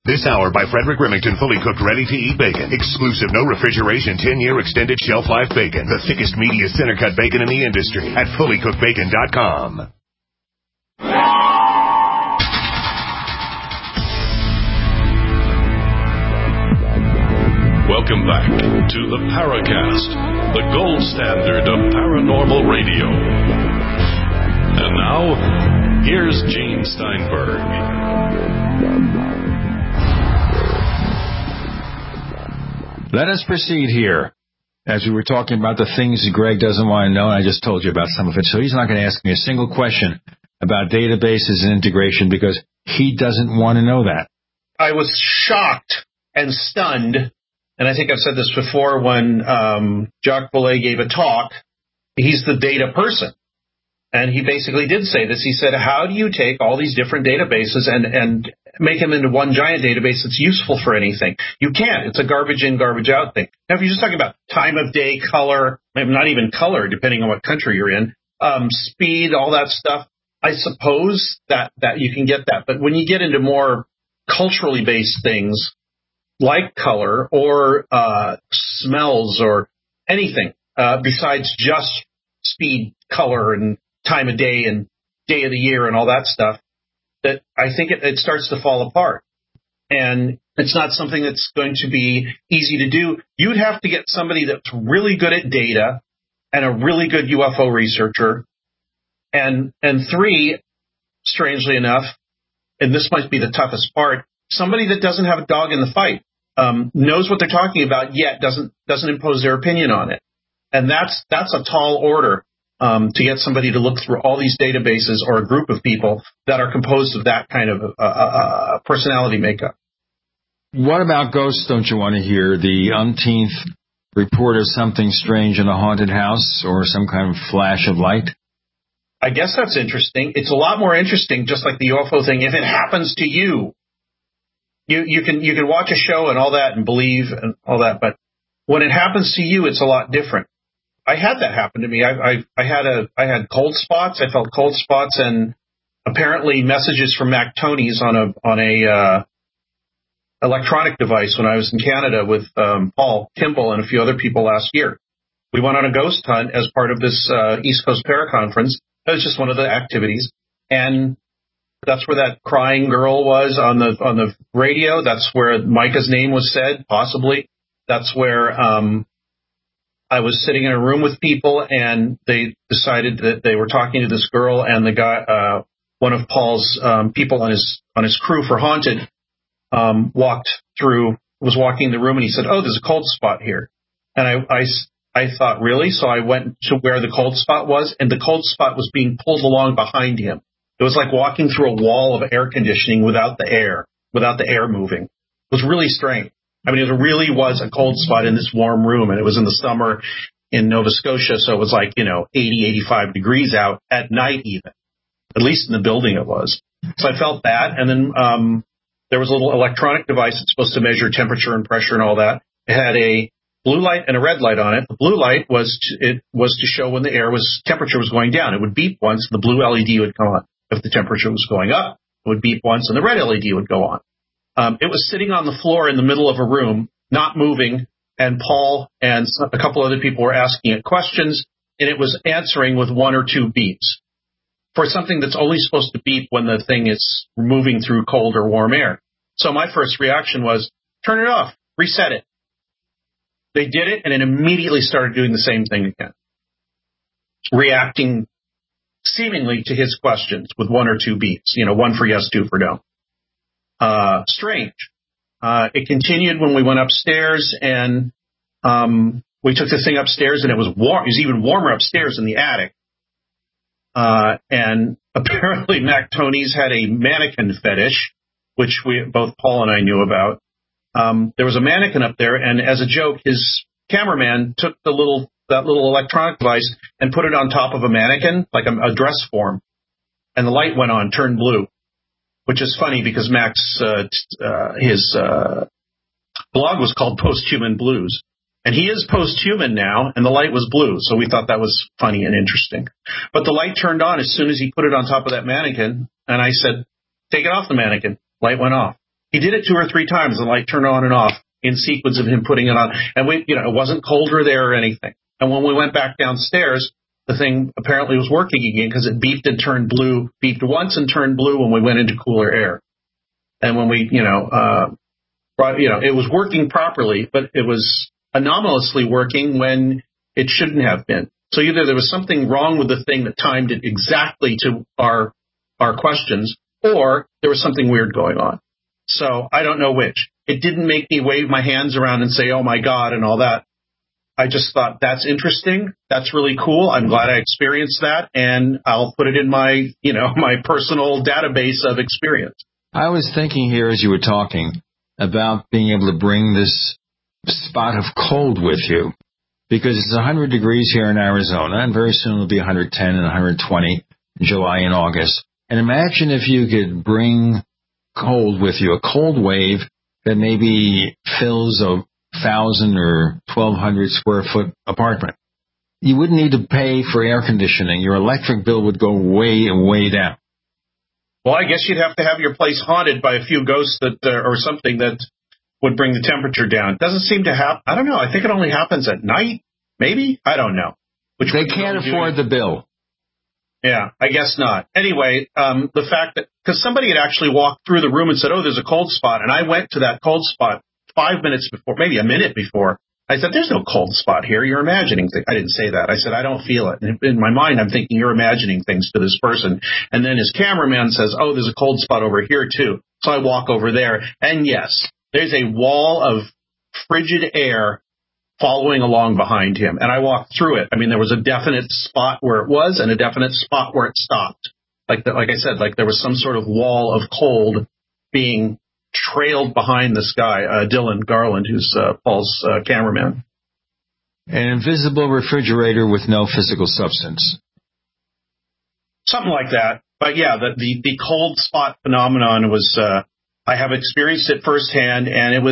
This hour by Frederick Remington, fully cooked, ready-to-eat bacon. Exclusive, no refrigeration, 10-year extended shelf life bacon. The thickest, meatiest center-cut bacon in the industry at fullycookedbacon.com. Welcome back to the Paracast, the gold standard of paranormal radio. And now, here's Gene Steinberg. Let us proceed here. As we were talking about the things Greg doesn't want to know, and I just told you about some of it, so he's not going to ask me a single question about databases and integration because he doesn't want to know that. I was shocked and stunned, and I think I've said this before, when Jacques Vallée gave a talk. He's the data person. And he basically did say this. He said, how do you take all these different databases and make them into one giant database that's useful for anything? You can't. It's a garbage in, garbage out thing. Now, if you're just talking about time of day, color, maybe not even color, depending on what country you're in, speed, all that stuff, I suppose that you can get that. But when you get into more culturally based things like color or smells or anything besides just speed, color, and time of day and day of the year and all that stuff, that I think it starts to fall apart. And it's not something that's going to be easy to do. You'd have to get somebody that's really good at data and a really good UFO researcher. And three, strangely enough, and this might be the toughest part, somebody that doesn't have a dog in the fight, knows what they're talking about, yet doesn't impose their opinion on it. And that's a tall order. To get somebody to look through all these databases or a group of people that are composed of that kind of personality makeup. What about ghosts, don't you want to hear? The umpteenth report of something strange in a haunted house or some kind of flash of light? I guess that's interesting. It's a lot more interesting, just like the UFO thing, if it happens to you. You can watch a show and all that and believe and all that, but when it happens to you, it's a lot different. I had that happen to me. I had cold spots. I felt cold spots, and apparently messages from Mac Tonys on a electronic device when I was in Canada with Paul Kimball and a few other people last year. We went on a ghost hunt as part of this East Coast Paraconference. That was just one of the activities, and that's where that crying girl was on the radio. That's where Micah's name was said, possibly. That's where I was sitting in a room with people, and they decided that they were talking to this girl, and the guy, one of Paul's people on his crew for Haunted, was walking the room, and he said, "Oh, there's a cold spot here." And I thought, really? So I went to where the cold spot was, and the cold spot was being pulled along behind him. It was like walking through a wall of air conditioning without the air moving. It was really strange. I mean, it really was a cold spot in this warm room, and it was in the summer in Nova Scotia, so it was like, 80, 85 degrees out at night even. At least in the building it was. So I felt that, and then there was a little electronic device that's supposed to measure temperature and pressure and all that. It had a blue light and a red light on it. The blue light was to show when the temperature was going down. It would beep once, the blue LED would come on. If the temperature was going up, it would beep once, and the red LED would go on. It was sitting on the floor in the middle of a room, not moving, and Paul and a couple other people were asking it questions, and it was answering with one or two beeps for something that's only supposed to beep when the thing is moving through cold or warm air. So my first reaction was, turn it off, reset it. They did it, and it immediately started doing the same thing again, reacting seemingly to his questions with one or two beeps, one for yes, two for no. Strange. It continued when we went upstairs, and we took the thing upstairs, and it was warm. It was even warmer upstairs in the attic. And apparently Mac Tonys had a mannequin fetish, which both Paul and I knew about. There was a mannequin up there, and as a joke, his cameraman took that little electronic device and put it on top of a mannequin, like a dress form, and the light went on, turned blue. Which is funny because Mac's his blog was called Posthuman Blues, and he is posthuman now, and the light was blue, so we thought that was funny and interesting. But the light turned on as soon as he put it on top of that mannequin, and I said, "Take it off the mannequin." Light went off. He did it 2 or 3 times. The light turned on and off in sequence of him putting it on. And it wasn't colder there or anything. And when we went back downstairs, the thing apparently was working again because it beeped and turned blue, beeped once and turned blue when we went into cooler air. And when we, it was working properly, but it was anomalously working when it shouldn't have been. So either there was something wrong with the thing that timed it exactly to our questions, or there was something weird going on. So I don't know which. It didn't make me wave my hands around and say, oh my God, and all that. I just thought, that's interesting. That's really cool. I'm glad I experienced that, and I'll put it in my, my personal database of experience. I was thinking here as you were talking about being able to bring this spot of cold with you, because it's 100 degrees here in Arizona, and very soon it'll be 110 and 120 in July and August. And imagine if you could bring cold with you, a cold wave that maybe fills a 1,000 or 1,200 square foot apartment. You wouldn't need to pay for air conditioning. Your electric bill would go way, way down. Well, I guess you'd have to have your place haunted by a few ghosts or something that would bring the temperature down. It doesn't seem to happen. I don't know. I think it only happens at night. Maybe? I don't know. They can't afford the bill. Yeah, I guess not. Anyway, the fact that, because somebody had actually walked through the room and said, oh, there's a cold spot. And I went to that cold spot 5 minutes before, maybe a minute before. I said, there's no cold spot here. You're imagining things. I didn't say that. I said, I don't feel it. And in my mind, I'm thinking you're imagining things to this person. And then his cameraman says, oh, there's a cold spot over here, too. So I walk over there. And yes, there's a wall of frigid air following along behind him. And I walked through it. I mean, there was a definite spot where it was and a definite spot where it stopped. Like I said, like there was some sort of wall of cold being trailed behind this guy, Dylan Garland, who's Paul's cameraman. An invisible refrigerator with no physical substance. Something like that. But yeah, the cold spot phenomenon was, I have experienced it firsthand, and it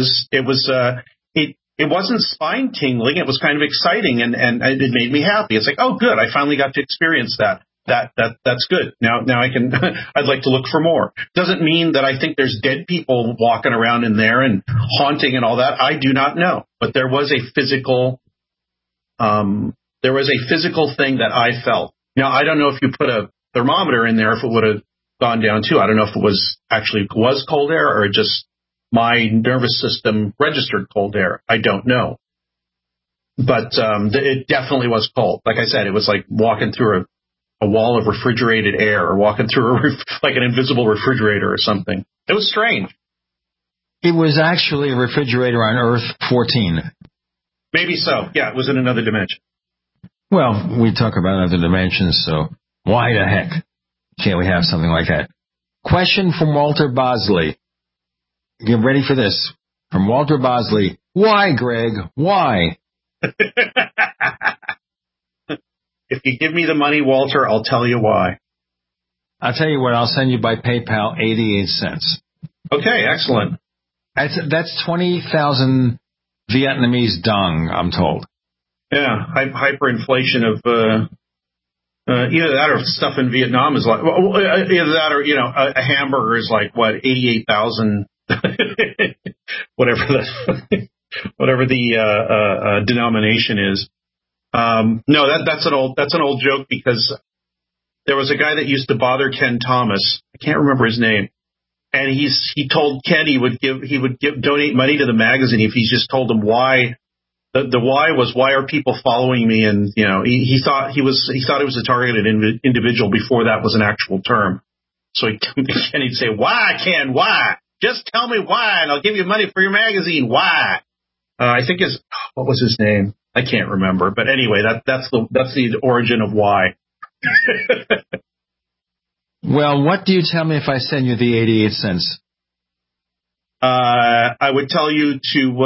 wasn't spine tingling. It was kind of exciting, and it made me happy. It's like, oh, good, I finally got to experience that. That's good. Now I can, I'd like to look for more. Doesn't mean that I think there's dead people walking around in there and haunting and all that. I do not know. But there was a physical thing that I felt. Now, I don't know if you put a thermometer in there, if it would have gone down too. I don't know if it was cold air or just my nervous system registered cold air. I don't know. But it definitely was cold. Like I said, it was like walking through a wall of refrigerated air, or walking through like an invisible refrigerator or something. It was strange. It was actually a refrigerator on Earth 14. Maybe so. Yeah, it was in another dimension. Well, we talk about other dimensions, so why the heck can't we have something like that? Question from Walter Bosley. Get ready for this. From Walter Bosley. Why, Greg? Why? If you give me the money, Walter, I'll tell you why. I'll tell you what, I'll send you by PayPal 88 cents. Okay, excellent. That's 20,000 Vietnamese dong, I'm told. Yeah, hyperinflation of either that or stuff in Vietnam is like, either that or, a hamburger is like, what, 88,000, whatever the denomination is. No, that's an old joke, because there was a guy that used to bother Ken Thomas. I can't remember his name. And he told Ken he would donate money to the magazine if he just told him why. The why was, why are people following me? And, he thought he was a targeted individual before that was an actual term. So he'd say, why, Ken, why? Just tell me why, and I'll give you money for your magazine. Why? I think what was his name? I can't remember, but anyway, that's the origin of why. Well, what do you tell me if I send you the 88 cents? I would tell you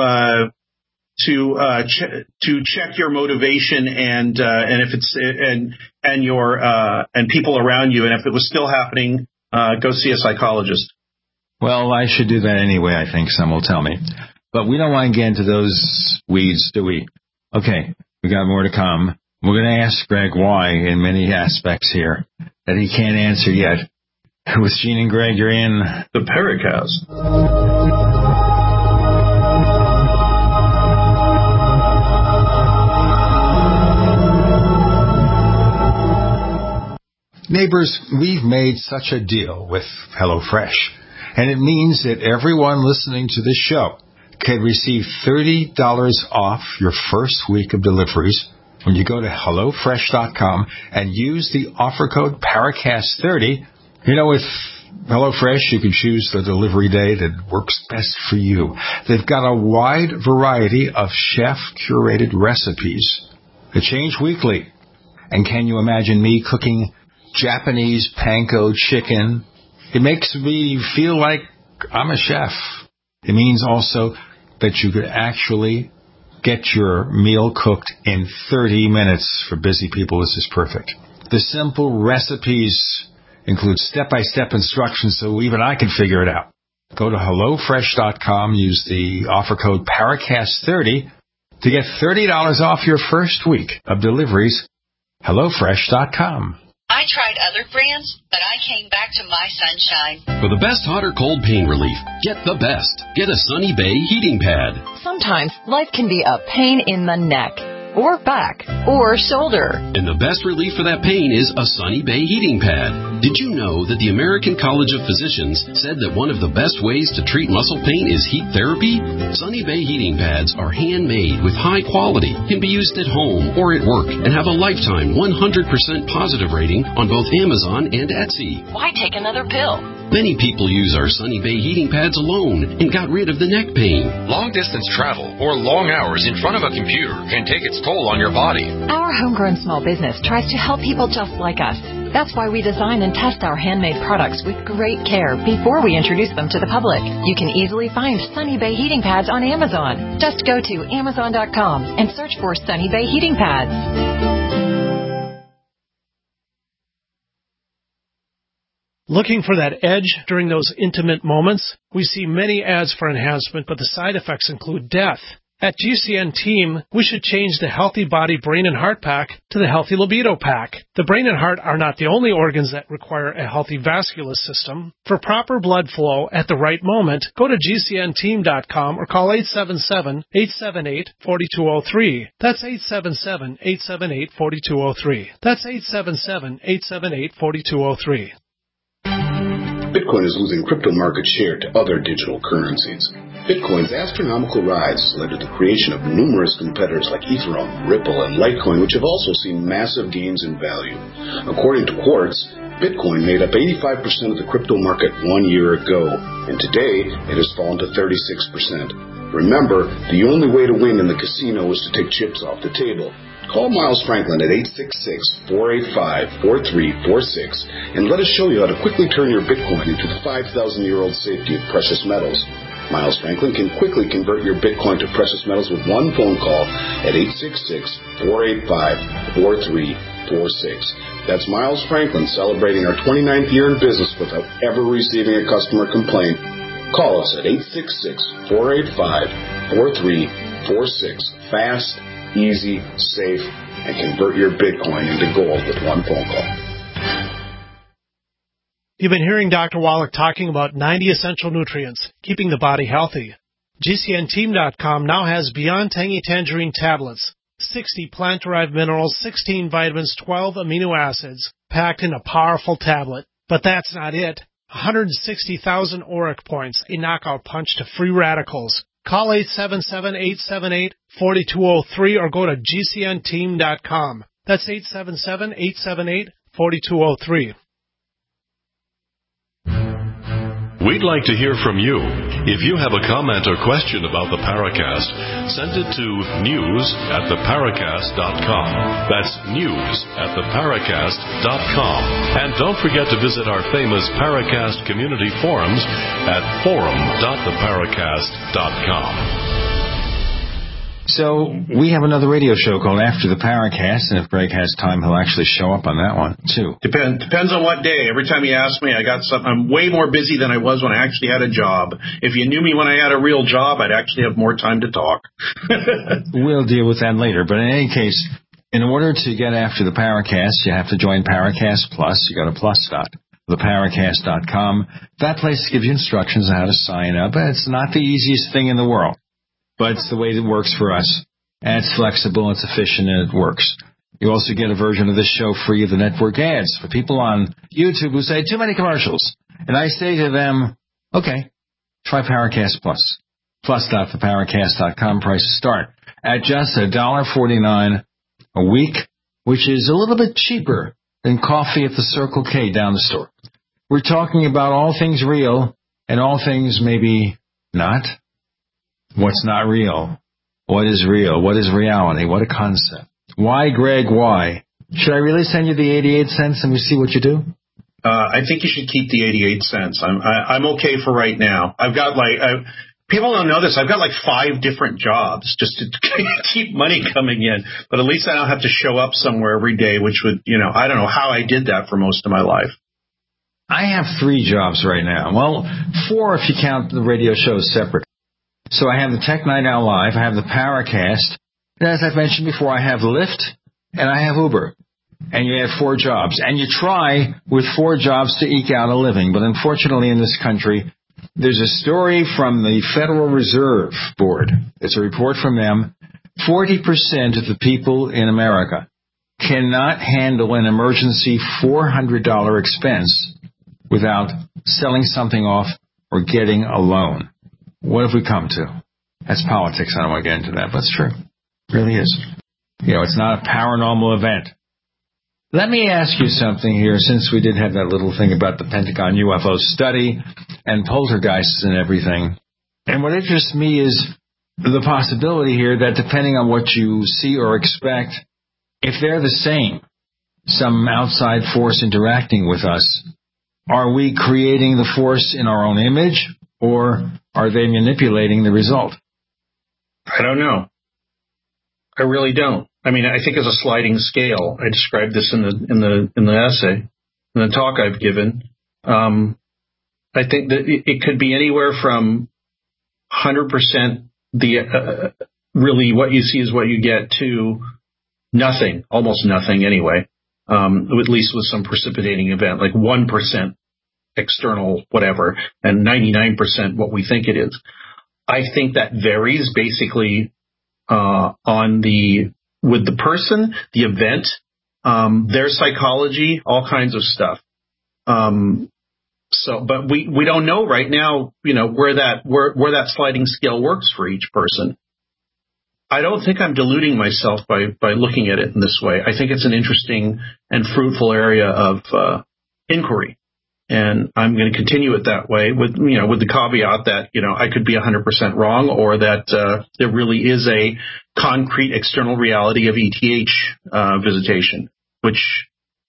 to check your motivation and if it's and your and people around you, and if it was still happening, go see a psychologist. Well, I should do that anyway, I think some will tell me. But we don't want to get into those weeds, do we? Okay, we got more to come. We're going to ask Greg why in many aspects here that he can't answer yet. With Gene and Greg, you're in the Paracast. Neighbors, we've made such a deal with HelloFresh, and it means that everyone listening to this show can receive $30 off your first week of deliveries when you go to HelloFresh.com and use the offer code PARACAST30. You know, with HelloFresh, you can choose the delivery day that works best for you. They've got a wide variety of chef-curated recipes that change weekly. And can you imagine me cooking Japanese panko chicken? It makes me feel like I'm a chef. It means also that you could actually get your meal cooked in 30 minutes. For busy people, this is perfect. The simple recipes include step-by-step instructions so even I can figure it out. Go to HelloFresh.com, use the offer code PARACAST30 to get $30 off your first week of deliveries. HelloFresh.com. I tried other brands, but I came back to My Sunshine. For the best hot or cold pain relief, get the best. Get a Sunny Bay heating pad. Sometimes life can be a pain in the neck, or back, or shoulder. And the best relief for that pain is a Sunny Bay heating pad. Did you know that the American College of Physicians said that one of the best ways to treat muscle pain is heat therapy? Sunny Bay heating pads are handmade with high quality, can be used at home or at work, and have a lifetime 100% positive rating on both Amazon and Etsy. Why take another pill? Many people use our Sunny Bay heating pads alone and got rid of the neck pain. Long-distance travel or long hours in front of a computer can take its toll on your body. Our homegrown small business tries to help people just like us. That's why we design and test our handmade products with great care before we introduce them to the public. You can easily find Sunny Bay heating pads on Amazon. Just go to Amazon.com and search for Sunny Bay heating pads. Looking for that edge during those intimate moments? We see many ads for enhancement, but the side effects include death. At GCN Team, we should change the Healthy Body Brain and Heart Pack to the Healthy Libido Pack. The brain and heart are not the only organs that require a healthy vascular system. For proper blood flow at the right moment, go to GCNteam.com or call 877-878-4203. That's 877-878-4203. That's 877-878-4203. Bitcoin is losing crypto market share to other digital currencies. Bitcoin's astronomical rise has led to the creation of numerous competitors like Ethereum, Ripple, and Litecoin, which have also seen massive gains in value. According to Quartz, Bitcoin made up 85% of the crypto market 1 year ago, and today it has fallen to 36%. Remember, the only way to win in the casino is to take chips off the table. Call Miles Franklin at 866-485-4346 and let us show you how to quickly turn your Bitcoin into the 5,000-year-old safety of precious metals. Miles Franklin can quickly convert your Bitcoin to precious metals with one phone call at 866-485-4346. That's Miles Franklin celebrating our 29th year in business without ever receiving a customer complaint. Call us at 866-485-4346. Fast, easy, safe, and convert your Bitcoin into gold with one phone call. You've been hearing Dr. Wallach talking about 90 essential nutrients, keeping the body healthy. GCNteam.com now has Beyond Tangy Tangerine tablets, 60 plant-derived minerals, 16 vitamins, 12 amino acids, packed in a powerful tablet. But that's not it. 160,000 auric points, a knockout punch to free radicals. Call 877-878-4203 or go to GCNteam.com. That's 877-878-4203. We'd like to hear from you. If you have a comment or question about the Paracast, send it to news@theparacast.com. That's news@theparacast.com. And don't forget to visit our famous Paracast community forums at forum.theparacast.com. So we have another radio show called After the Paracast, and if Greg has time, he'll actually show up on that one, too. Depends on what day. Every time you ask me, I got something. I'm way more busy than I was when I actually had a job. If you knew me when I had a real job, I'd actually have more time to talk. We'll deal with that later. But in any case, in order to get After the Paracast, you have to join Paracast Plus. You go to plus.theparacast.com. That place gives you instructions on how to sign up. It's not the easiest thing in the world, but it's the way that works for us. And it's flexible, it's efficient, and it works. You also get a version of this show free of the network ads for people on YouTube who say too many commercials. And I say to them, okay, try Paracast Plus. Plus.theparacast.com. Prices start at just $1.49 a week, which is a little bit cheaper than coffee at the Circle K down the store. We're talking about all things real and all things maybe not. What's not real? What is real? What is reality? What a concept. Why, Greg, why? Should I really send you the 88 cents and we see what you do? I think you should keep the 88 cents. I'm okay for right now. I've got people don't know this. I've got 5 different jobs just to keep money coming in. But at least I don't have to show up somewhere every day, which would, I don't know how I did that for most of my life. I have 3 jobs right now. Well, 4 if you count the radio shows separate. So I have the Tech Night Owl Live, I have the Paracast, and as I've mentioned before, I have Lyft, and I have Uber. And you have 4 jobs. And you try with 4 jobs to eke out a living. But unfortunately in this country, there's a story from the Federal Reserve Board. It's a report from them. 40% of the people in America cannot handle an emergency $400 expense without selling something off or getting a loan. What have we come to? That's politics. I don't want to get into that, but it's true. It really is. It's not a paranormal event. Let me ask you something here, since we did have that little thing about the Pentagon UFO study and poltergeists and everything. And what interests me is the possibility here that depending on what you see or expect, if they're the same, some outside force interacting with us, are we creating the force in our own image, or are they manipulating the result? I don't know. I really don't. I think as a sliding scale, I described this in the essay, in the talk I've given. I think that it could be anywhere from 100% really what you see is what you get to nothing, almost nothing anyway, at least with some precipitating event, like 1% external whatever, and 99% what we think it is. I think that varies basically with the person, the event, their psychology, all kinds of stuff. But we don't know right now, where that sliding scale works for each person. I don't think I'm deluding myself by looking at it in this way. I think it's an interesting and fruitful area of inquiry. And I'm going to continue it that way with the caveat that, I could be 100% wrong, or that there really is a concrete external reality of ETH visitation, which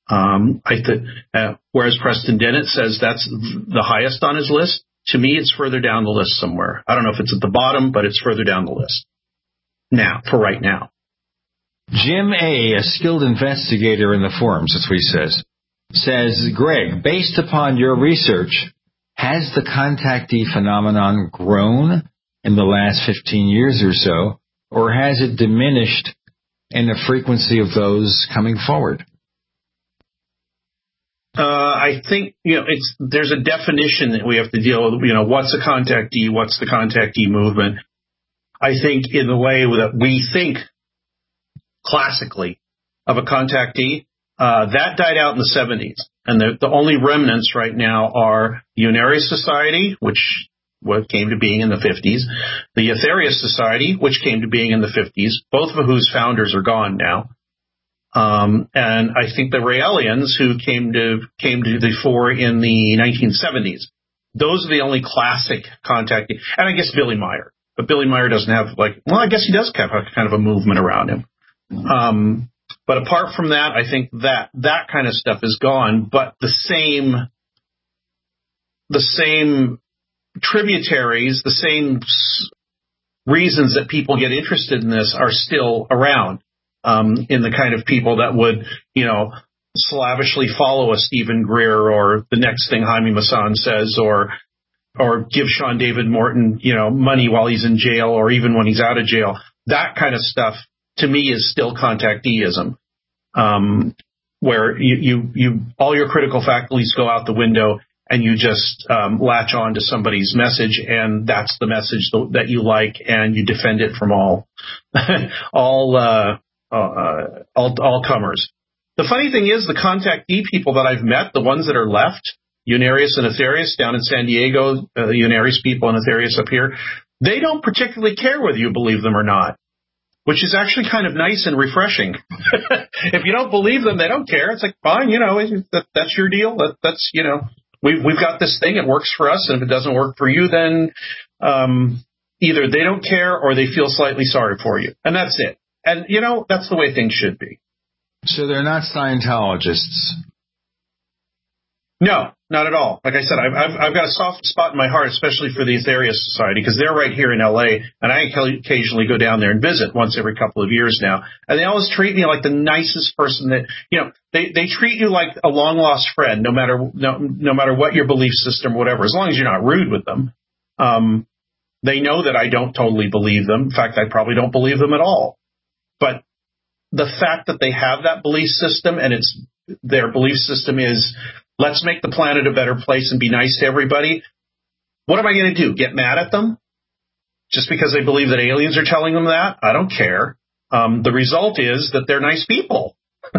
whereas Preston Dennett says that's the highest on his list, to me it's further down the list somewhere. I don't know if it's at the bottom, but it's further down the list. Now, for right now. Jim A., a skilled investigator in the forums, that's what he says, Greg, based upon your research, has the contactee phenomenon grown in the last 15 years or so, or has it diminished in the frequency of those coming forward? I think, there's a definition that we have to deal with, what's a contactee, what's the contactee movement. I think in the way that we think classically of a contactee, that died out in the 70s. And the only remnants right now are the Unarius Society, which came to being in the 50s, the Aetherius Society, which came to being in the 50s, both of whose founders are gone now. And I think the Raelians, who came to the fore in the 1970s. Those are the only classic contactee. And I guess Billy Meyer. But Billy Meyer doesn't have I guess he does have kind of a movement around him. But apart from that, I think that kind of stuff is gone. But the same tributaries, the same reasons that people get interested in this are still around. In the kind of people that would, slavishly follow a Stephen Greer or the next thing Jaime Maussan says, or give Sean David Morton, money while he's in jail or even when he's out of jail. That kind of stuff, to me, is still contacteeism, where you all your critical faculties go out the window and you just latch on to somebody's message, and that's the message that you like, and you defend it from all all comers. The funny thing is, the contactee people that I've met, the ones that are left, Unarius and Aetherius down in San Diego, Unarius people and Aetherius up here, they don't particularly care whether you believe them or not, which is actually kind of nice and refreshing. If you don't believe them, they don't care. It's like, fine, that's your deal. That's we've got this thing. It works for us. And if it doesn't work for you, then either they don't care or they feel slightly sorry for you. And that's it. And, that's the way things should be. So they're not Scientologists? No, not at all. Like I said, I've got a soft spot in my heart, especially for the Aetherius Society, because they're right here in L.A., and I occasionally go down there and visit once every couple of years now. And they always treat me like the nicest person that, they treat you like a long-lost friend, no matter what your belief system, whatever, as long as you're not rude with them. They know that I don't totally believe them. In fact, I probably don't believe them at all. But the fact that they have that belief system, and their belief system is, let's make the planet a better place and be nice to everybody. What am I going to do? Get mad at them? Just because they believe that aliens are telling them that? I don't care. The result is that they're nice people.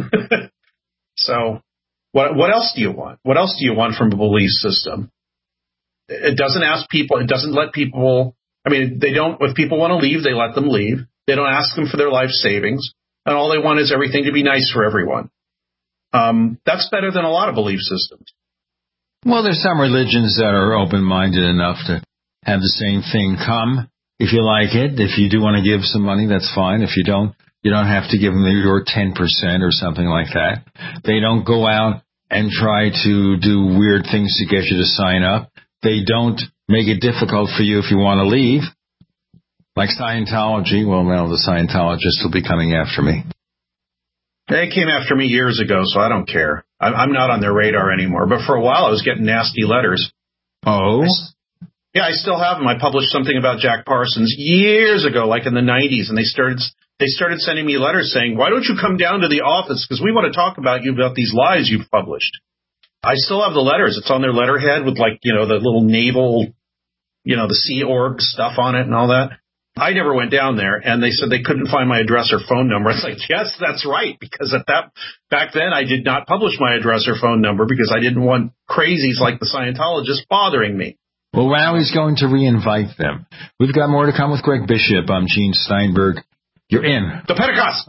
So what else do you want? What else do you want from a belief system? It doesn't ask people. It doesn't let people. If people want to leave, they let them leave. They don't ask them for their life savings. And all they want is everything to be nice for everyone. That's better than a lot of belief systems. Well, there's some religions that are open-minded enough to have the same thing come. If you like it, if you do want to give some money, that's fine. If you don't have to give them your 10% or something like that. They don't go out and try to do weird things to get you to sign up. They don't make it difficult for you if you want to leave. Like Scientology, well, now the Scientologists will be coming after me. They came after me years ago, so I don't care. I'm not on their radar anymore. But for a while, I was getting nasty letters. Oh? I still have them. I published something about Jack Parsons years ago, like in the 90s, and they started sending me letters saying, why don't you come down to the office, because we want to talk about you about these lies you've published. I still have the letters. It's on their letterhead with, like, the little naval, the Sea Org stuff on it and all that. I never went down there, and they said they couldn't find my address or phone number. I was like, yes, that's right, because back then I did not publish my address or phone number because I didn't want crazies like the Scientologists bothering me. Well, now he's going to re-invite them. We've got more to come with Greg Bishop. I'm Gene Steinberg. You're in the Pentecost.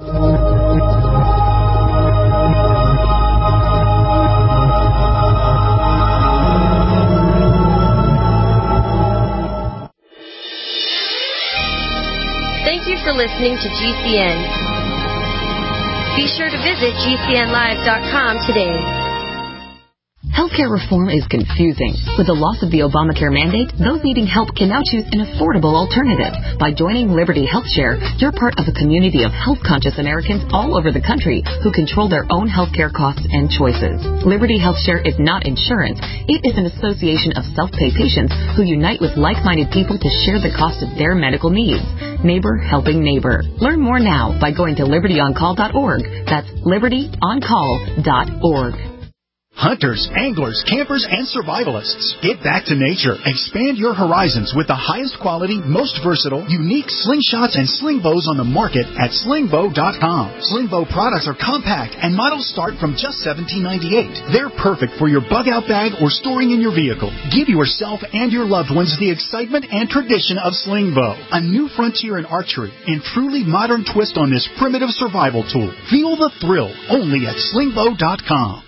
Thank you for listening to GCN. Be sure to visit GCNlive.com today. Healthcare reform is confusing. With the loss of the Obamacare mandate, those needing help can now choose an affordable alternative. By joining Liberty HealthShare, you're part of a community of health-conscious Americans all over the country who control their own healthcare costs and choices. Liberty HealthShare is not insurance. It is an association of self-pay patients who unite with like-minded people to share the cost of their medical needs. Neighbor helping neighbor. Learn more now by going to libertyoncall.org. That's libertyoncall.org. Hunters, anglers, campers, and survivalists. Get back to nature. Expand your horizons with the highest quality, most versatile, unique slingshots and sling bows on the market at slingbow.com. Slingbow products are compact and models start from just $17.98. They're perfect for your bug-out bag or storing in your vehicle. Give yourself and your loved ones the excitement and tradition of Slingbow, a new frontier in archery and truly modern twist on this primitive survival tool. Feel the thrill only at slingbow.com.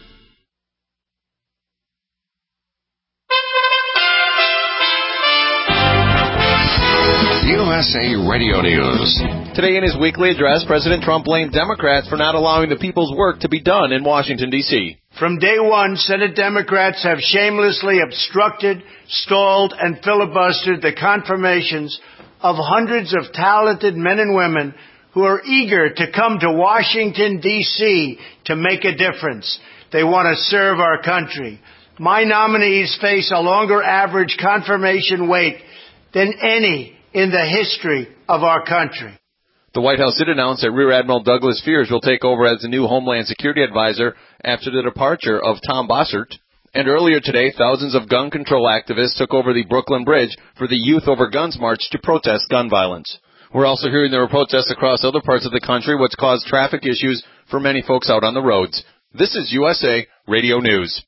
USA Radio News. Today in his weekly address, President Trump blamed Democrats for not allowing the people's work to be done in Washington, D.C. From day one, Senate Democrats have shamelessly obstructed, stalled, and filibustered the confirmations of hundreds of talented men and women who are eager to come to Washington, D.C. to make a difference. They want to serve our country. My nominees face a longer average confirmation wait than any in the history of our country. The White House did announce that Rear Admiral Douglas Fears will take over as the new Homeland Security Advisor after the departure of Tom Bossert. And earlier today, thousands of gun control activists took over the Brooklyn Bridge for the Youth Over Guns March to protest gun violence. We're also hearing there were protests across other parts of the country, which caused traffic issues for many folks out on the roads. This is USA Radio News.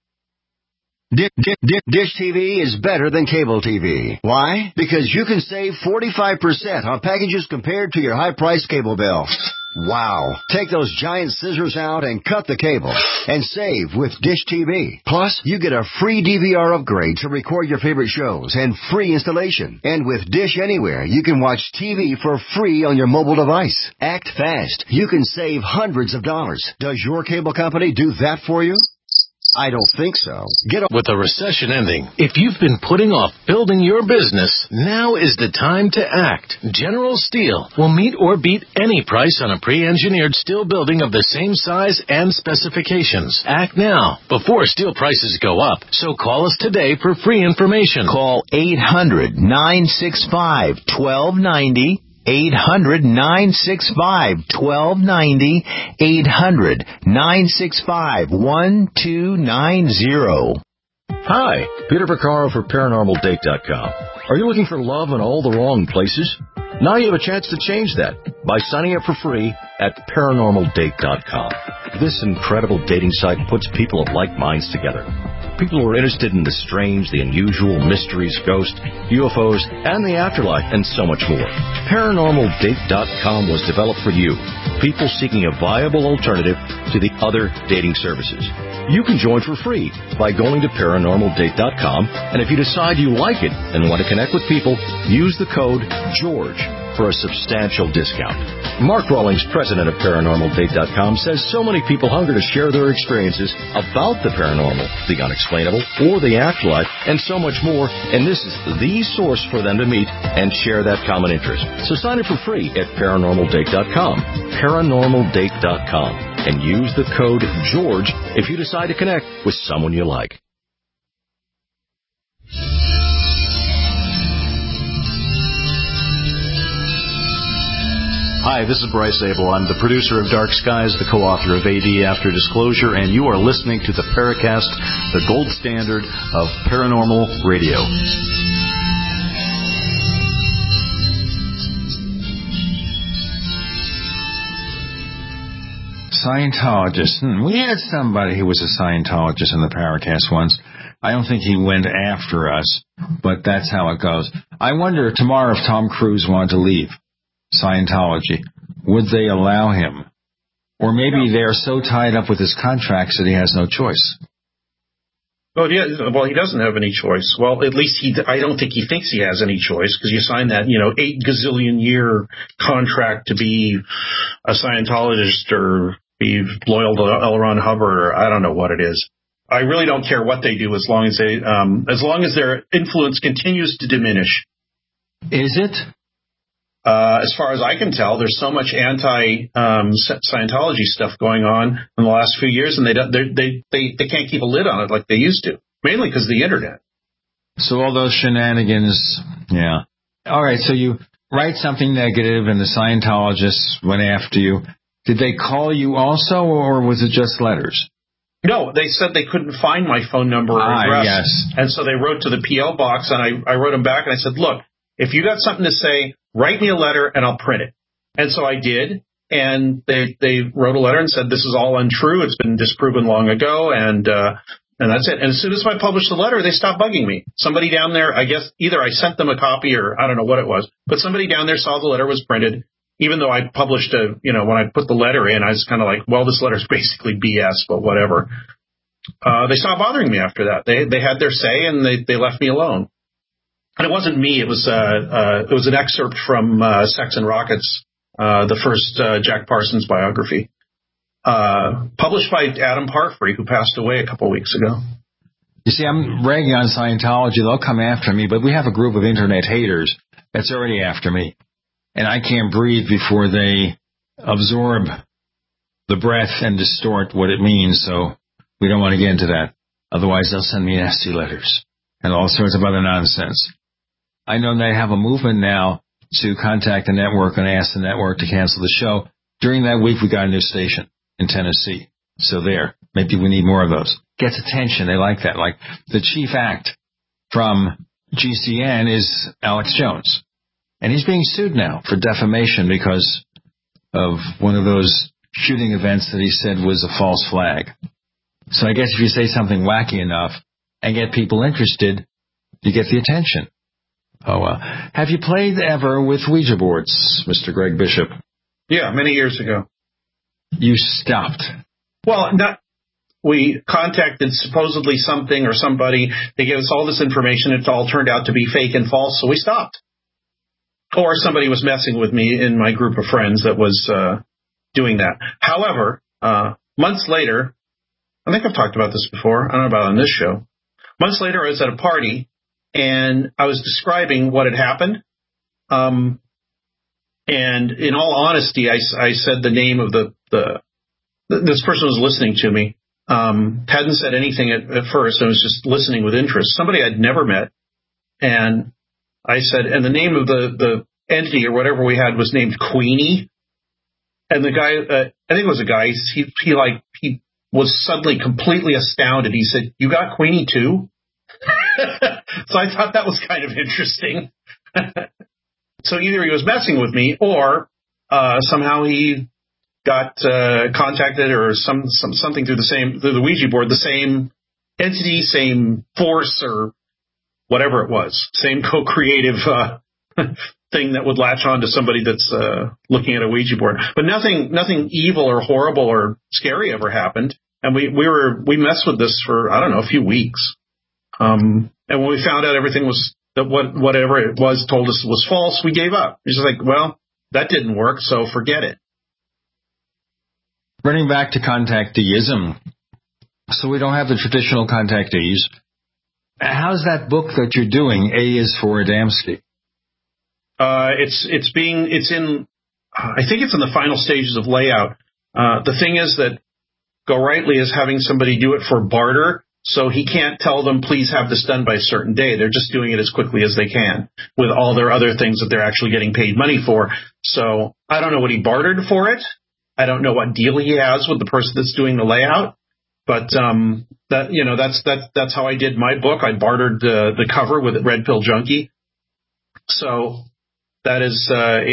Dish TV is better than cable TV. Why? Because you can save 45% on packages compared to your high-priced cable bill. Wow. Take those giant scissors out and cut the cable and save with Dish TV. Plus, you get a free DVR upgrade to record your favorite shows and free installation. And with Dish Anywhere, you can watch TV for free on your mobile device. Act fast. You can save hundreds of dollars. Does your cable company do that for you? I don't think so. With the recession ending, if you've been putting off building your business, now is the time to act. General Steel will meet or beat any price on a pre-engineered steel building of the same size and specifications. Act now, before steel prices go up. So call us today for free information. Call 800-965-1290. 800-965-1290, 800-965-1290. Hi, Peter Vaccaro for ParanormalDate.com. Are you looking for love in all the wrong places? Now you have a chance to change that by signing up for free at ParanormalDate.com. This incredible dating site puts people of like minds together. People who are interested in the strange, the unusual, mysteries, ghosts, UFOs, and the afterlife, and so much more. ParanormalDate.com was developed for you, people seeking a viable alternative to the other dating services. You can join for free by going to ParanormalDate.com, and if you decide you like it and want to connect with people, use the code GEORGE for a substantial discount. Mark Rawlings, president of ParanormalDate.com, says so many people hunger to share their experiences about the paranormal, the unexplainable, or the afterlife, and so much more, and this is the source for them to meet and share that common interest. So sign up for free at ParanormalDate.com, ParanormalDate.com, and use the code GEORGE if you decide to connect with someone you like. Hi, this is Bryce Abel. I'm the producer of Dark Skies, the co-author of AD After Disclosure, and you are listening to the Paracast, the gold standard of paranormal radio. Scientologist. We had somebody who was a Scientologist in the Paracast once. I don't think he went after us, but that's how it goes. I wonder tomorrow if Tom Cruise wanted to leave Scientology, would they allow him? Or maybe they're so tied up with his contracts that he has no choice. Well, yeah, he doesn't have any choice. Well, at least I don't think he thinks he has any choice, because you sign that, 8 gazillion year contract to be a Scientologist or be loyal to L. Ron Hubbard, or I don't know what it is. I really don't care what they do as long as their influence continues to diminish. Is it? As far as I can tell, there's so much anti-Scientology stuff going on in the last few years, and they can't keep a lid on it like they used to, mainly because of the internet. So all those shenanigans, yeah. All right, so you write something negative, and the Scientologists went after you. Did they call you also, or was it just letters? No, they said they couldn't find my phone number or address. Yes. And so they wrote to the P.O. box, and I wrote them back, and I said, look, if you got something to say, write me a letter and I'll print it. And so I did, and they wrote a letter and said, this is all untrue. It's been disproven long ago, and that's it. And as soon as I published the letter, they stopped bugging me. Somebody down there, I guess, either I sent them a copy or I don't know what it was, but somebody down there saw the letter was printed. Even though I published when I put the letter in, I was kind of like, well, this letter's basically BS, but whatever. They stopped bothering me after that. They had their say, and they left me alone. And it wasn't me. It was an excerpt from Sex and Rockets, the first Jack Parsons biography, published by Adam Parfrey, who passed away a couple of weeks ago. You see, I'm ragging on Scientology. They'll come after me, but we have a group of internet haters that's already after me. And I can't breathe before they absorb the breath and distort what it means, so we don't want to get into that. Otherwise, they'll send me nasty letters and all sorts of other nonsense. I know they have a movement now to contact the network and ask the network to cancel the show. During that week, we got a new station in Tennessee. So there, maybe we need more of those. Gets attention. They like that. Like the chief act from GCN is Alex Jones. And he's being sued now for defamation because of one of those shooting events that he said was a false flag. So I guess if you say something wacky enough and get people interested, you get the attention. Oh, well. Have you played ever with Ouija boards, Mr. Greg Bishop? Yeah, many years ago. You stopped. Well, we contacted supposedly something or somebody. They gave us all this information. It all turned out to be fake and false, so we stopped. Or somebody was messing with me in my group of friends that was doing that. However, months later, I think I've talked about this before. I don't know about it on this show. Months later, I was at a party, and I was describing what had happened. And in all honesty, I said the name of this person was listening to me. Hadn't said anything at first. I was just listening with interest. Somebody I'd never met. And I said, and the name of the entity or whatever we had was named Queenie. And the guy, I think it was a guy, he was suddenly completely astounded. He said, "You got Queenie too?" So I thought that was kind of interesting. So either he was messing with me or somehow he got contacted or something through the Ouija board, the same entity, same force or whatever it was, same co-creative thing that would latch on to somebody that's looking at a Ouija board. But nothing evil or horrible or scary ever happened. And we messed with this for, I don't know, a few weeks. And when we found out everything was, that whatever it was told us was false, we gave up. It's just like, well, that didn't work, so forget it. Running back to contacteeism. So we don't have the traditional contactees. How's that book that you're doing, A is for Adamski? I think it's in the final stages of layout. The thing is that Go Rightly is having somebody do it for barter, so he can't tell them, please have this done by a certain day. They're just doing it as quickly as they can with all their other things that they're actually getting paid money for. So I don't know what he bartered for it. I don't know what deal he has with the person that's doing the layout. But that's how I did my book. I bartered the cover with Red Pill Junkie. So that is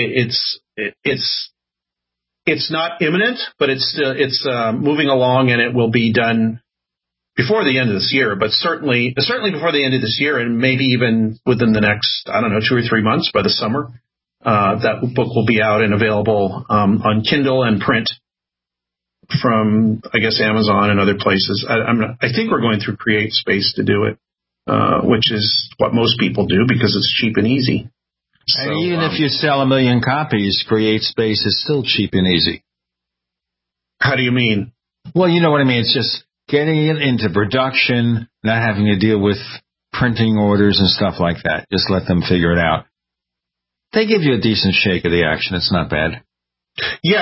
it's not imminent, but it's moving along, and it will be done before the end of this year. But certainly before the end of this year, and maybe even within the next 2 or 3 months, by the summer, that book will be out and available on Kindle and print from, I guess, Amazon and other places. I think we're going through CreateSpace to do it, which is what most people do because it's cheap and easy. And even if you sell 1 million copies, CreateSpace is still cheap and easy. How do you mean? Well, you know what I mean. It's just getting it into production, not having to deal with printing orders and stuff like that. Just let them figure it out. They give you a decent shake of the action. It's not bad. Yeah,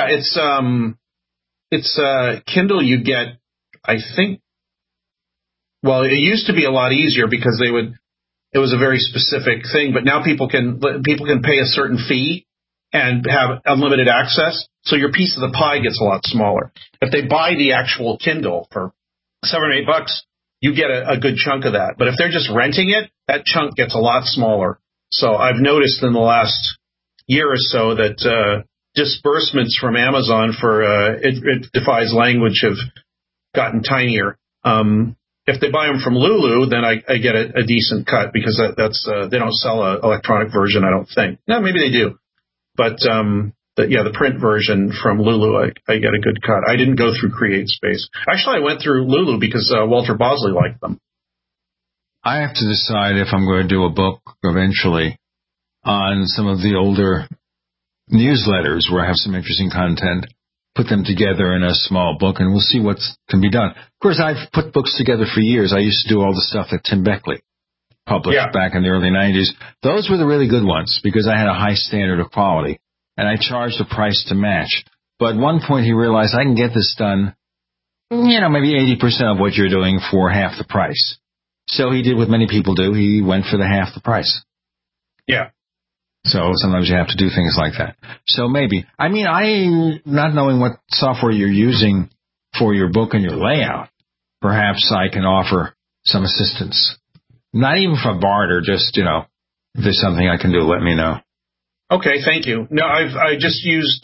it's Kindle. You get, I think. Well, it used to be a lot easier because it was a very specific thing, but now people can pay a certain fee and have unlimited access. So your piece of the pie gets a lot smaller. If they buy the actual Kindle for $7 or $8, you get a good chunk of that. But if they're just renting it, that chunk gets a lot smaller. So I've noticed in the last year or so that disbursements from Amazon for it defies language have gotten tinier. If they buy them from Lulu, then I get a decent cut because that's they don't sell an electronic version, I don't think. No, maybe they do. But the print version from Lulu, I get a good cut. I didn't go through CreateSpace. Actually, I went through Lulu because Walter Bosley liked them. I have to decide if I'm going to do a book eventually on some of the older newsletters where I have some interesting content, put them together in a small book, and we'll see what can be done. Of course, I've put books together for years. I used to do all the stuff that Tim Beckley published back in the early 90s. Those were the really good ones because I had a high standard of quality, and I charged a price to match. But at one point he realized I can get this done, maybe 80% of what you're doing for half the price. So he did what many people do. He went for the half the price. Yeah. So sometimes you have to do things like that. So maybe. I mean, not knowing what software you're using for your book and your layout, perhaps I can offer some assistance. Not even for barter, just, if there's something I can do, let me know. Okay, thank you. No, I just used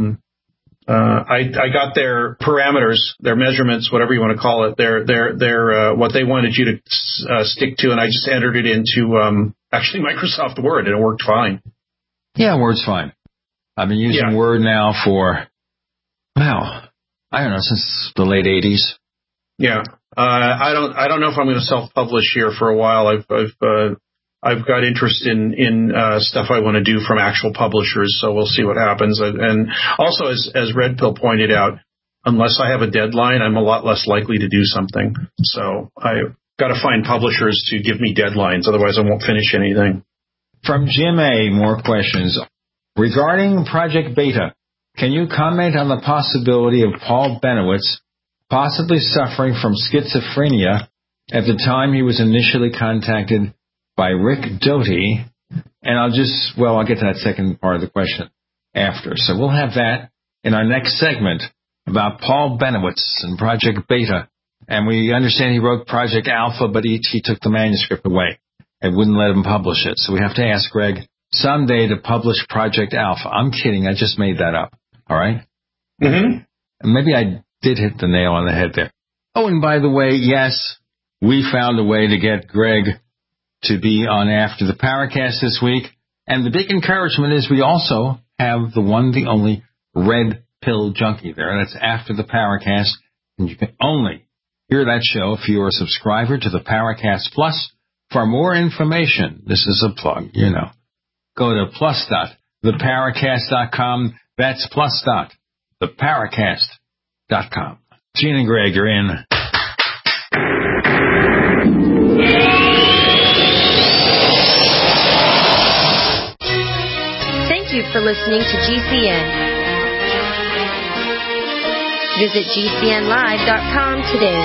I got their parameters, their measurements, whatever you want to call it. Their what they wanted you to stick to, and I just entered it into actually Microsoft Word, and it worked fine. Yeah, Word's fine. I've been using Word now for I don't know, since the late '80s. Yeah, I don't know if I'm going to self-publish here for a while. I've got interest in stuff I want to do from actual publishers, so we'll see what happens. And also, as Red Pill pointed out, unless I have a deadline, I'm a lot less likely to do something. So I've got to find publishers to give me deadlines, otherwise I won't finish anything. From Jim A., more questions. Regarding Project Beta, can you comment on the possibility of Paul Benowitz possibly suffering from schizophrenia at the time he was initially contacted by Rick Doty? And I'll get to that second part of the question after. So we'll have that in our next segment about Paul Benowitz and Project Beta. And we understand he wrote Project Alpha, but he took the manuscript away and wouldn't let him publish it. So we have to ask Greg someday to publish Project Alpha. I'm kidding. I just made that up. All right? Mm-hmm. And maybe I did hit the nail on the head there. Oh, and by the way, yes, we found a way to get Greg to be on After the Paracast this week. And the big encouragement is we also have the one, the only Red Pill Junkie there. That's After the Paracast. And you can only hear that show if you're a subscriber to the Paracast Plus. For more information, this is a plug, go to plus.theparacast.com. That's plus.theparacast.com. Gene and Greg are in. Thank you for listening to GCN. Visit GCNlive.com today.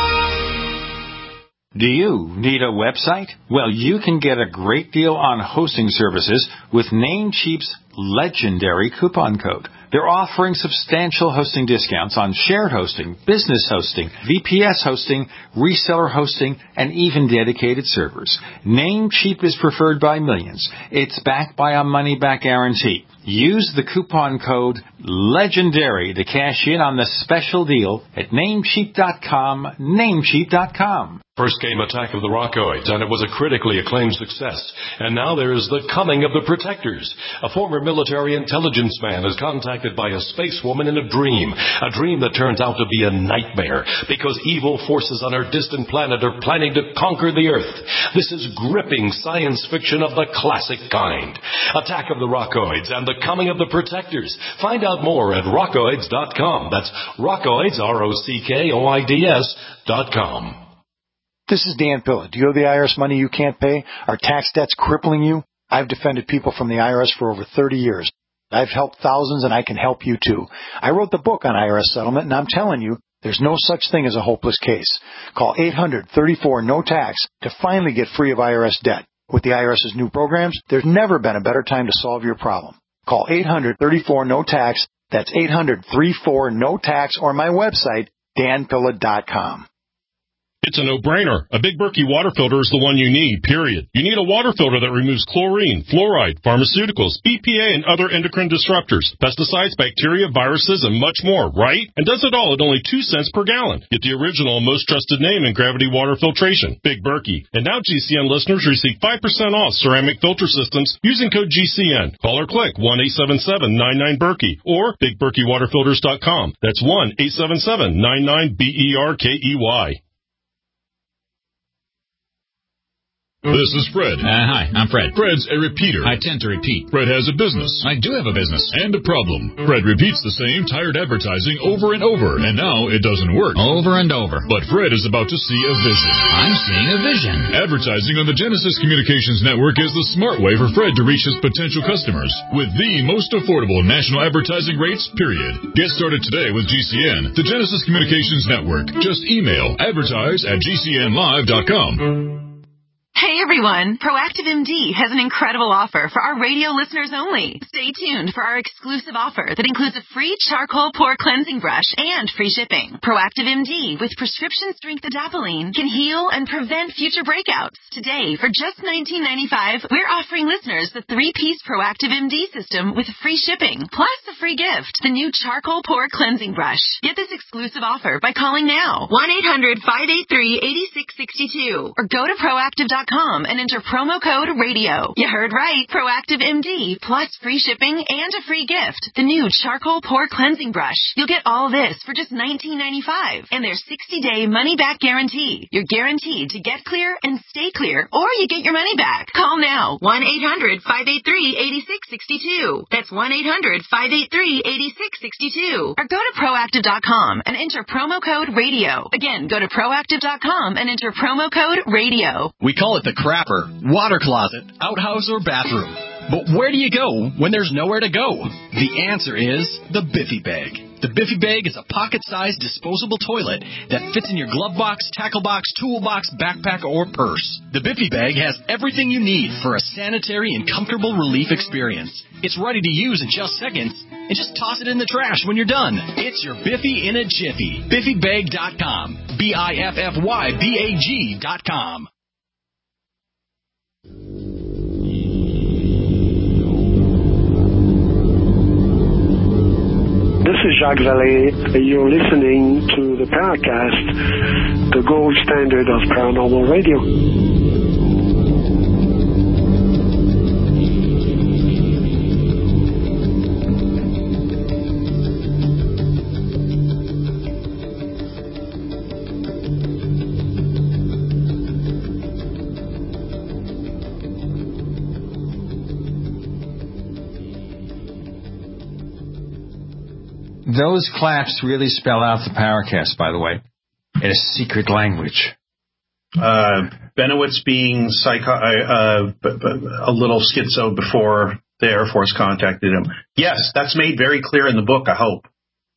Do you need a website? Well, you can get a great deal on hosting services with Namecheap's legendary coupon code. They're offering substantial hosting discounts on shared hosting, business hosting, VPS hosting, reseller hosting, and even dedicated servers. Namecheap is preferred by millions. It's backed by a money-back guarantee. Use the coupon code LEGENDARY to cash in on the special deal at Namecheap.com, Namecheap.com. First came Attack of the Rockoids, and it was a critically acclaimed success. And now there is The Coming of the Protectors. A former military intelligence man is contacted by a space woman in a dream that turns out to be a nightmare, because evil forces on our distant planet are planning to conquer the Earth. This is gripping science fiction of the classic kind. Attack of the Rockoids and The Coming of the Protectors. Find out more at rockoids.com. That's Rockoids, ROCKOIDS.com. This is Dan Pilla. Do you owe the IRS money you can't pay? Are tax debts crippling you? I've defended people from the IRS for over 30 years. I've helped thousands, and I can help you too. I wrote the book on IRS settlement, and I'm telling you, there's no such thing as a hopeless case. Call 800-34-NO-TAX to finally get free of IRS debt. With the IRS's new programs, there's never been a better time to solve your problem. Call 800-34-NO-TAX. That's 800-34-NO-TAX, or my website, danpilla.com. It's a no-brainer. A Big Berkey water filter is the one you need, period. You need a water filter that removes chlorine, fluoride, pharmaceuticals, BPA, and other endocrine disruptors, pesticides, bacteria, viruses, and much more, right? And does it all at only 2 cents per gallon. Get the original and most trusted name in gravity water filtration, Big Berkey. And now GCN listeners receive 5% off ceramic filter systems using code GCN. Call or click 1-877-99-BERKEY or BigBerkeyWaterFilters.com. That's 1-877-99-BERKEY. This is Fred. Hi, I'm Fred. Fred's a repeater. I tend to repeat. Fred has a business. I do have a business. And a problem. Fred repeats the same tired advertising over and over, and now it doesn't work. Over and over. But Fred is about to see a vision. I'm seeing a vision. Advertising on the Genesis Communications Network is the smart way for Fred to reach his potential customers with the most affordable national advertising rates, period. Get started today with GCN, the Genesis Communications Network. Just email advertise@gcnlive.com. Hey everyone, Proactive MD has an incredible offer for our radio listeners only. Stay tuned for our exclusive offer that includes a free charcoal pore cleansing brush and free shipping. Proactive MD with prescription strength adapalene can heal and prevent future breakouts. Today, for just $19.95, we're offering listeners the 3-piece Proactive MD system with free shipping, plus a free gift, the new charcoal pore cleansing brush. Get this exclusive offer by calling now, 1-800-583-8662, or go to proactive.com and enter promo code RADIO. You heard right. Proactive MD plus free shipping and a free gift. The new charcoal pore cleansing brush. You'll get all this for just $19.95 and their 60-day money-back guarantee. You're guaranteed to get clear and stay clear, or you get your money back. Call now. 1-800-583-8662. That's 1-800-583-8662. Or go to proactive.com and enter promo code RADIO. Again, go to proactive.com and enter promo code RADIO. We call it the crapper, water closet, outhouse, or bathroom. But where do you go when there's nowhere to go? The answer is the Biffy Bag. The Biffy Bag is a pocket-sized disposable toilet that fits in your glove box, tackle box, toolbox, backpack, or purse. The Biffy Bag has everything you need for a sanitary and comfortable relief experience. It's ready to use in just seconds, and just toss it in the trash when you're done. It's your Biffy in a jiffy. BiffyBag.com. BiffyBag.com. This is Jacques Vallée. You're listening to the Paracast, the gold standard of paranormal radio. Those claps really spell out the Paracast, by the way, in a secret language. Benowitz being a little schizo before the Air Force contacted him. Yes, that's made very clear in the book, I hope.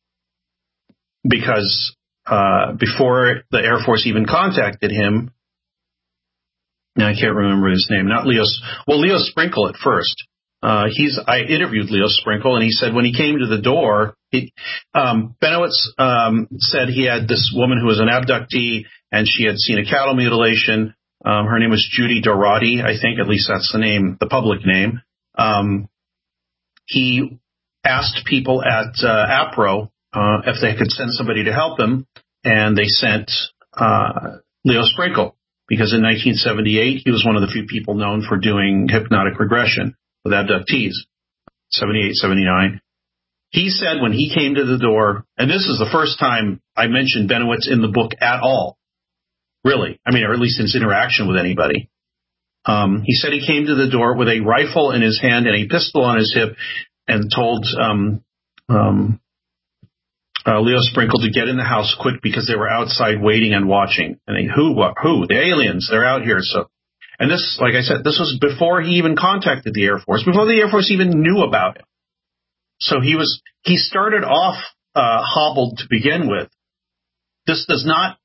Because before the Air Force even contacted him, now I can't remember his name, Leo Sprinkle at first. I interviewed Leo Sprinkle, and he said when he came to the door, Benowitz said he had this woman who was an abductee, and she had seen a cattle mutilation. Her name was Judy Dorati, I think, at least that's the name, the public name. He asked people at APRO if they could send somebody to help him, and they sent Leo Sprinkle, because in 1978 he was one of the few people known for doing hypnotic regression with abductees, 78, 79. He said when he came to the door, and this is the first time I mentioned Benowitz in the book at all, really, or at least his interaction with anybody. He said he came to the door with a rifle in his hand and a pistol on his hip and told Leo Sprinkle to get in the house quick because they were outside waiting and watching. And who? The aliens, they're out here. And this, like I said, this was before he even contacted the Air Force, before the Air Force even knew about him. So he started off hobbled to begin with. This does not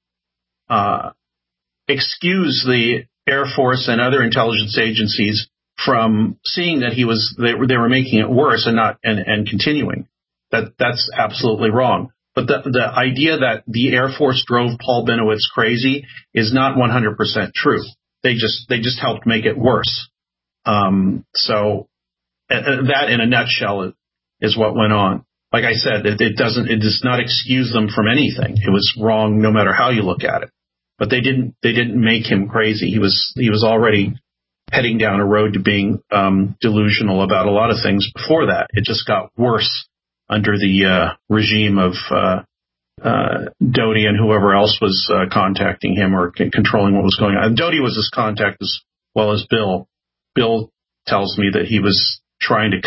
excuse the Air Force and other intelligence agencies from seeing that they were making it worse and continuing. That's absolutely wrong. But the idea that the Air Force drove Paul Benowitz crazy is not 100% true. They just helped make it worse. So that in a nutshell is what went on. Like I said, it does not excuse them from anything. It was wrong no matter how you look at it. But they didn't make him crazy. He was already heading down a road to being delusional about a lot of things before that. It just got worse under the regime of Doty and whoever else was contacting him or controlling what was going on. And Doty was his contact as well as Bill. Bill tells me that he was trying to,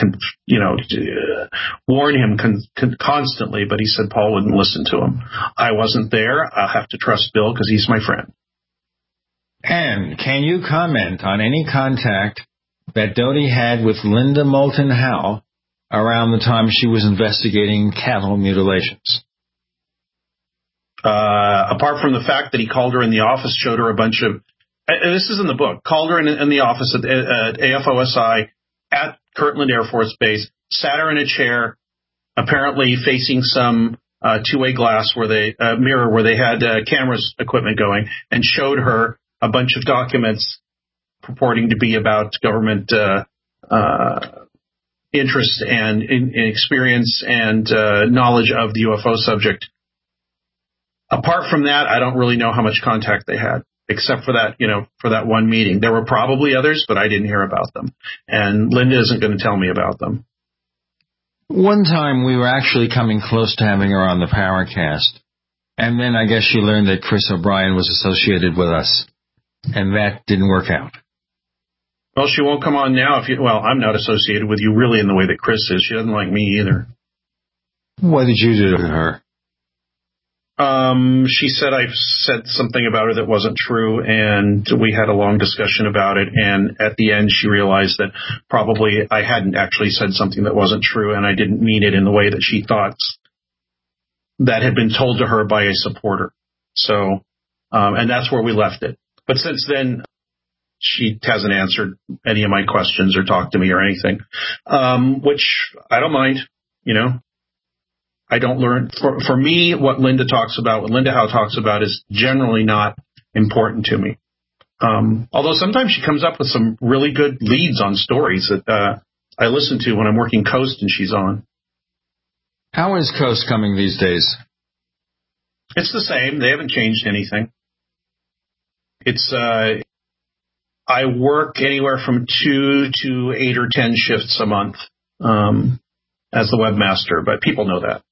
warn him constantly, but he said Paul wouldn't listen to him. I wasn't there. I'll have to trust Bill because he's my friend. And can you comment on any contact that Doty had with Linda Moulton Howe around the time she was investigating cattle mutilations? Apart from the fact that he called her in the office, showed her a bunch of this is in the book, called her in the office at AFOSI at Kirtland Air Force Base, sat her in a chair, apparently facing some two-way glass mirror where they had cameras equipment going, and showed her a bunch of documents purporting to be about government interest and experience and knowledge of the UFO subject. Apart from that, I don't really know how much contact they had, except for that, for that one meeting. There were probably others, but I didn't hear about them. And Linda isn't going to tell me about them. One time we were actually coming close to having her on the Paracast. And then I guess she learned that Chris O'Brien was associated with us. And that didn't work out. Well, she won't come on now I'm not associated with you really in the way that Chris is. She doesn't like me either. What did you do to her? She said I said something about her that wasn't true, and we had a long discussion about it, and at the end she realized that probably I hadn't actually said something that wasn't true, and I didn't mean it in the way that she thought that had been told to her by a supporter. So, and that's where we left it. But since then, she hasn't answered any of my questions or talked to me or anything, which I don't mind, I don't learn. For me, what Linda Howe talks about is generally not important to me. Although sometimes she comes up with some really good leads on stories that I listen to when I'm working Coast and she's on. How is Coast coming these days? It's the same. They haven't changed anything. It's I work anywhere from 2 to 8 or 10 shifts a month as the webmaster, but people know that.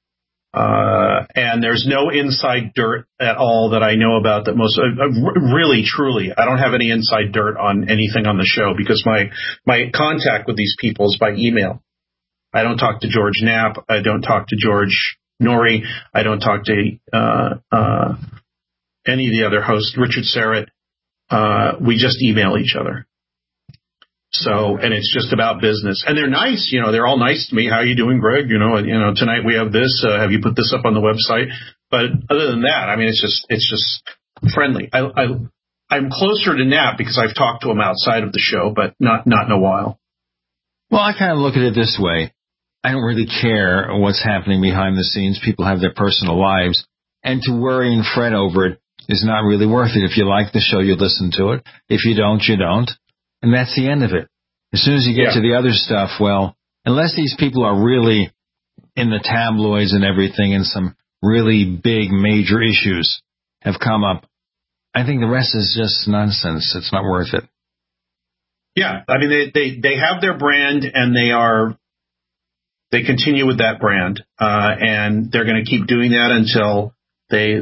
And there's no inside dirt at all that I know about that really, truly, I don't have any inside dirt on anything on the show because my contact with these people is by email. I don't talk to George Knapp. I don't talk to George Norrie. I don't talk to any of the other hosts, Richard Serrett. We just email each other. So, and it's just about business. And they're nice, they're all nice to me. How are you doing, Greg? Tonight we have this. Have you put this up on the website? But other than that, it's just friendly. I'm closer to Knapp because I've talked to him outside of the show, but not in a while. Well, I kind of look at it this way. I don't really care what's happening behind the scenes. People have their personal lives. And to worry and fret over it is not really worth it. If you like the show, you listen to it. If you don't, you don't. And that's the end of it. As soon as you get to the other stuff, well, unless these people are really in the tabloids and everything and some really big major issues have come up, I think the rest is just nonsense. It's not worth it. Yeah. They have their brand and they continue with that brand. And they're going to keep doing that until I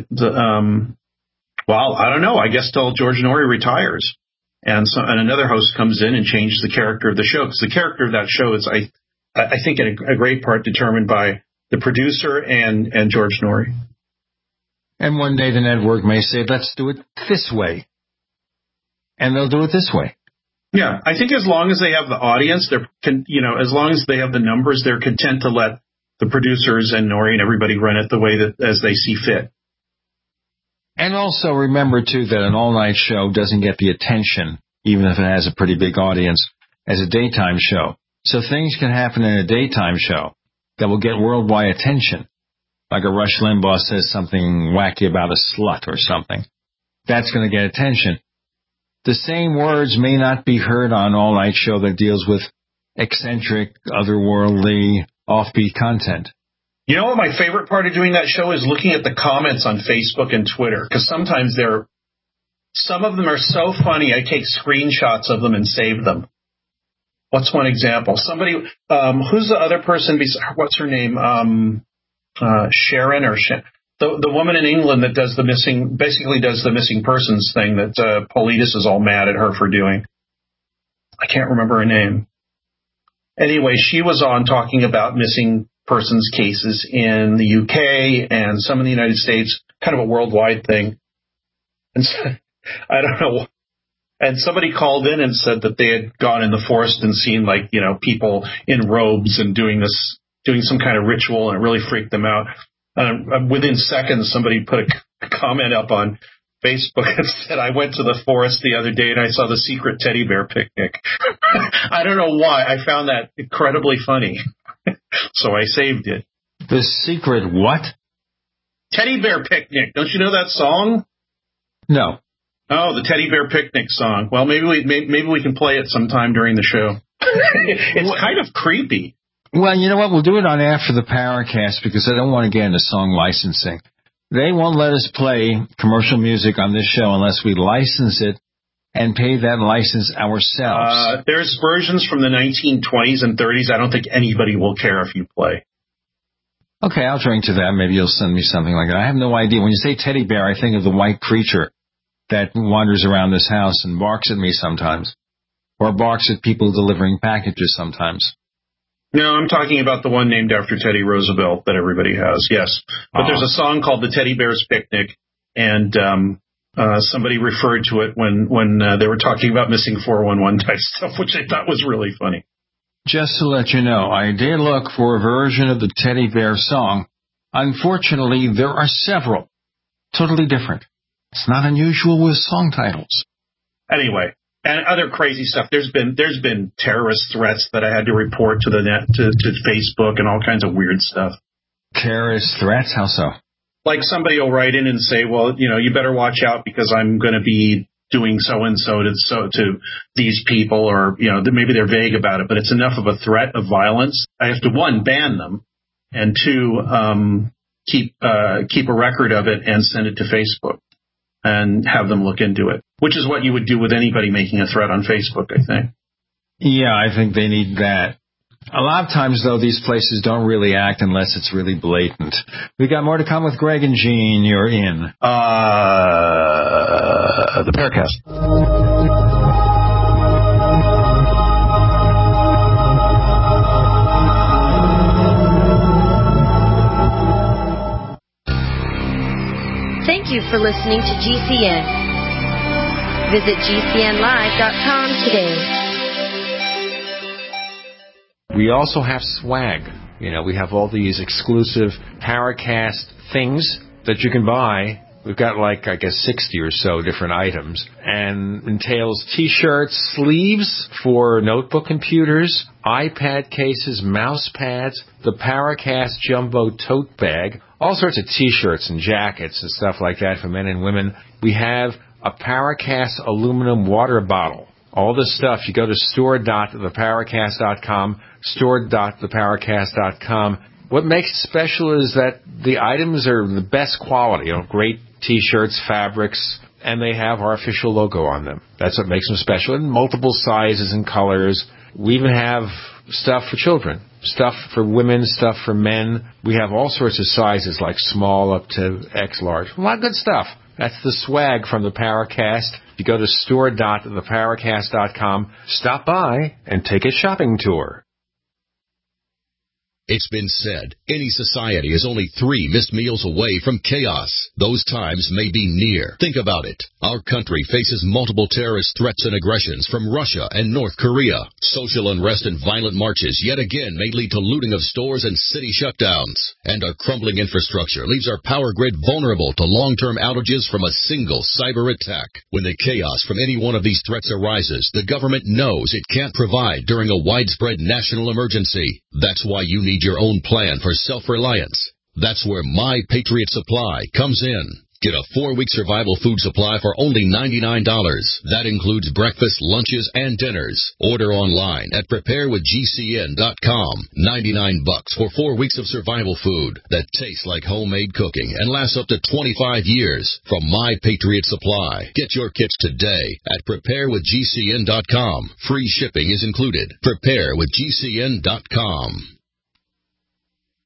don't know. I guess till George Norrie retires. And another host comes in and changes the character of the show, because the character of that show is, I think, in a great part determined by the producer and George Norrie. And one day the network may say, let's do it this way. And they'll do it this way. Yeah, I think as long as they have the audience, as long as they have the numbers, they're content to let the producers and Norrie and everybody run it the way that as they see fit. And also remember, too, that an all-night show doesn't get the attention, even if it has a pretty big audience, as a daytime show. So things can happen in a daytime show that will get worldwide attention. Like a Rush Limbaugh says something wacky about a slut or something. That's going to get attention. The same words may not be heard on an all-night show that deals with eccentric, otherworldly, offbeat content. You know what my favorite part of doing that show is? Looking at the comments on Facebook and Twitter, because sometimes some of them are so funny, I take screenshots of them and save them. What's one example? Somebody, who's the other person? What's her name? Sharon the woman in England that does the missing persons thing that Paulides is all mad at her for doing. I can't remember her name. Anyway, she was on talking about missing persons cases in the UK and some in the United States, kind of a worldwide thing. And so, I don't know. And somebody called in and said that they had gone in the forest and seen people in robes and doing some kind of ritual, and it really freaked them out. Within seconds, somebody put a comment up on Facebook and said, I went to the forest the other day and I saw the secret teddy bear picnic. I don't know why. I found that incredibly funny. So I saved it. The secret what? Teddy bear picnic. Don't you know that song? No. Oh, the teddy bear picnic song. Well, maybe we can play it sometime during the show. It's kind of creepy. Well, you know what? We'll do it on after the Paracast because I don't want to get into song licensing. They won't let us play commercial music on this show unless we license it and pay that license ourselves. There's versions from the 1920s and 30s. I don't think anybody will care if you play. Okay, I'll drink to that. Maybe you'll send me something like that. I have no idea. When you say teddy bear, I think of the white creature that wanders around this house and barks at me sometimes. Or barks at people delivering packages sometimes. No, I'm talking about the one named after Teddy Roosevelt that everybody has, yes. But there's a song called The Teddy Bear's Picnic, and somebody referred to it when they were talking about missing 411 type stuff, which I thought was really funny. Just to let you know, I did look for a version of the Teddy Bear song. Unfortunately, there are several. Totally different. It's not unusual with song titles. Anyway. And other crazy stuff. There's been terrorist threats that I had to report to the net to Facebook and all kinds of weird stuff. Terrorist threats? How so? Like somebody will write in and say, well, you better watch out because I'm going to be doing so and so to these people, or maybe they're vague about it, but it's enough of a threat of violence. I have to, one, ban them, and two, keep a record of it and send it to Facebook and have them look into it, which is what you would do with anybody making a threat on Facebook, I think. Yeah, I think they need that. A lot of times, though, these places don't really act unless it's really blatant. We got more to come with Greg and Gene. You're in. The Paracast. Thank you for listening to GCN. Visit GCNlive.com today. We also have swag. We have all these exclusive Paracast things that you can buy. We've got 60 or so different items, and entails T-shirts, sleeves for notebook computers, iPad cases, mouse pads, the Paracast Jumbo tote bag, all sorts of T-shirts and jackets and stuff like that for men and women. We have a Paracast aluminum water bottle. All this stuff, you go to store.theparacast.com, store.theparacast.com. What makes it special is that the items are the best quality, great T-shirts, fabrics, and they have our official logo on them. That's what makes them special, in multiple sizes and colors. We even have stuff for children, stuff for women, stuff for men. We have all sorts of sizes, like small up to X large. A lot of good stuff. That's the swag from the Paracast. You go to store.theparacast.com, stop by, and take a shopping tour. It's been said, any society is only 3 missed meals away from chaos. Those times may be near. Think about it. Our country faces multiple terrorist threats and aggressions from Russia and North Korea. Social unrest and violent marches yet again may lead to looting of stores and city shutdowns. And our crumbling infrastructure leaves our power grid vulnerable to long-term outages from a single cyber attack. When the chaos from any one of these threats arises, the government knows it can't provide during a widespread national emergency. That's why you need your own plan for self-reliance. That's where My Patriot Supply comes in. Get a 4-week survival food supply for only $99. That includes breakfast, lunches, and dinners. Order online at preparewithgcn.com. $99 for 4 weeks of survival food that tastes like homemade cooking and lasts up to 25 years from My Patriot Supply. Get your kits today at preparewithgcn.com. Free shipping is included. Preparewithgcn.com.